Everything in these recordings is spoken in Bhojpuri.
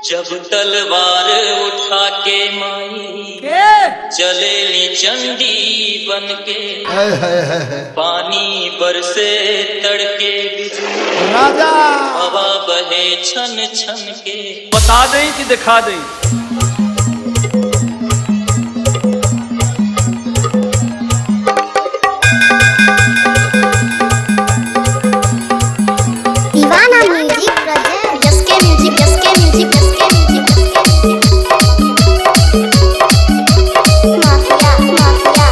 जब तलवार उठा के माई चलेली चंडी बन के पानी बरसे तड़के राजा हवा बहे छन छन के। बता दें कि दिखा दें? दीवाना म्यूजिक प्रेजेंट जसके म्यूजिक जसके म्यूजिक जसके म्यूजिक माफिया माफिया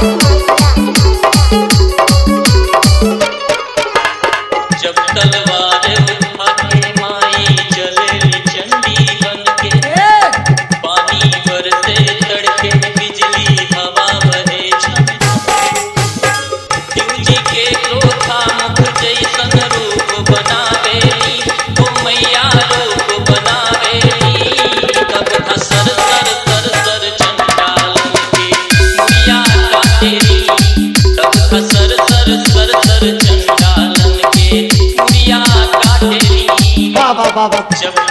जब तलवार उठा के माई चलेली चंडी बन के पानी बरसे तड़के बिजली हवा बहे छन शिव जी के क्रोधा मुख जैसन रूप बनावेली ओ मैया रूप बनावेली। तब था सर सर सर सर चंडालन के मुड़िया काटेली। तब था सर सर सर सर चंडालन के मुड़िया काटेली। बाबा बाबा जब